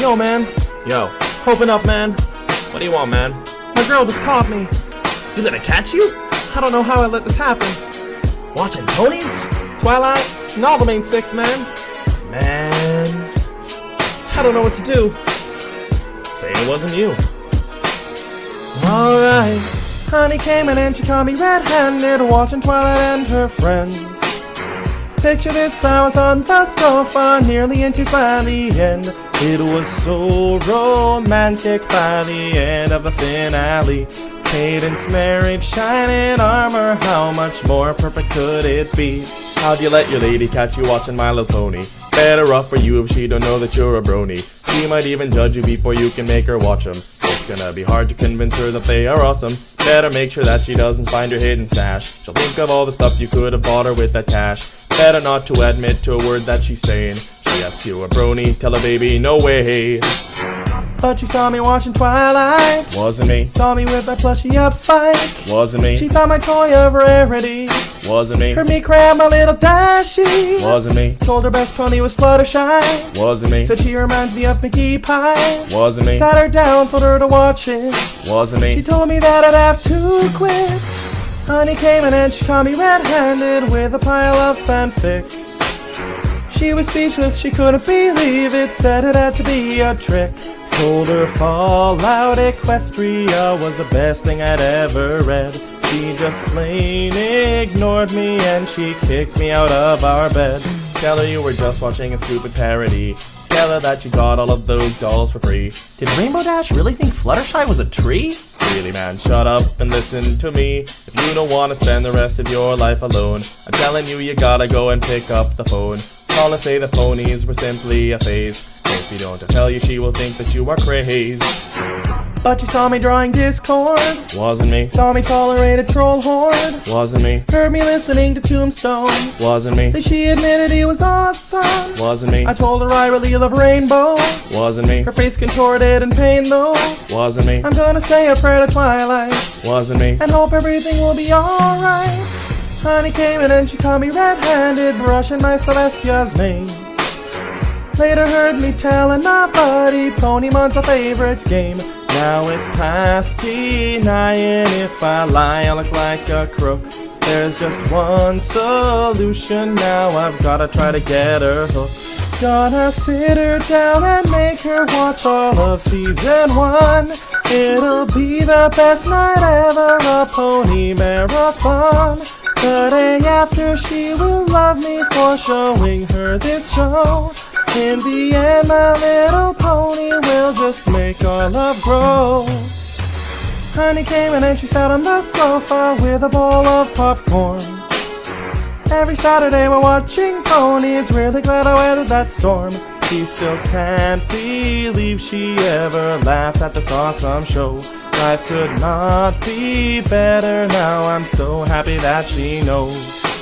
Yo, man. Yo, Open up, man. what do you want, man? My girl just caught me. You gonna catch you? I don't know how I let this happen. Watching ponies? Twilight and all the main six, man. Man, I don't know what to do. say it wasn't you. Alright. Honey came in and she caught me red-handed watching Twilight and her friends. Picture this, I was on the sofa, nearly in tears by the end. It was so romantic by the end of the finale. Cadence, marriage, shining armor, how much more perfect could it be? How'd you let your lady catch you watching My Little Pony? Better off for you if she don't know that you're a brony. She might even judge you before you can make her watch 'em. It's gonna be hard to convince her that they are awesome. Better make sure that she doesn't find your hidden stash. She'll think of all the stuff you could have bought her with that cash. Better not to admit to a word that she's saying. She asks you a brony, tell her baby no way. But she saw me watching Twilight. Wasn't me, Saw me with that plushie of Spike. wasn't She me, found my toy of rarity. wasn't me, Heard me cry my little Dashie. wasn't me, Told her best pony was Fluttershy. wasn't me, Said she reminds me of Mickey Pie. wasn't me, Sat her down, told her to watch it. wasn't She me. told me that I'd have to quit. Honey came in and she caught me red-handed with a pile of fanfics. She was speechless, she couldn't believe it, said it had to be a trick. Told her Fallout Equestria was the best thing I'd ever read. She just plain ignored me and she kicked me out of our bed. Tell her you were just watching a stupid parody. Tell her that you got all of those dolls for free. Did Rainbow Dash really think Fluttershy was a tree? Really, man, shut up and listen to me. If you don't want to spend the rest of your life alone, I'm telling you, you gotta go and pick up the phone. Call her, say the ponies were simply a phase. If you don't, I tell you, she will think that you are crazy. But she saw me drawing Discord. Wasn't me, Saw me tolerate a troll horde. wasn't me, Heard me listening to Tombstone. wasn't me, That she admitted he was awesome. wasn't me, I told her I really love Rainbow. wasn't me, Her face contorted in pain though. wasn't me, I'm gonna say a prayer to Twilight wasn't me, and hope everything will be alright. Honey came in and she caught me red-handed brushing my Celestia's mane. Later heard me telling my buddy Ponymon's my favorite game. Now it's past denying, if I lie I look like a crook. There's just one solution now, I've gotta try to get her hooked. Gonna sit her down and make her watch all of season 1. It'll be the best night ever, a pony marathon. The day after she will love me for showing her this show. In the end, my little pony will just make our love grow. Honey came in and she sat on the sofa with a bowl of popcorn. Every Saturday we're watching ponies, really glad I weathered that storm. She still can't believe she ever laughed at this awesome show. Life could not be better now, I'm so happy that she knows.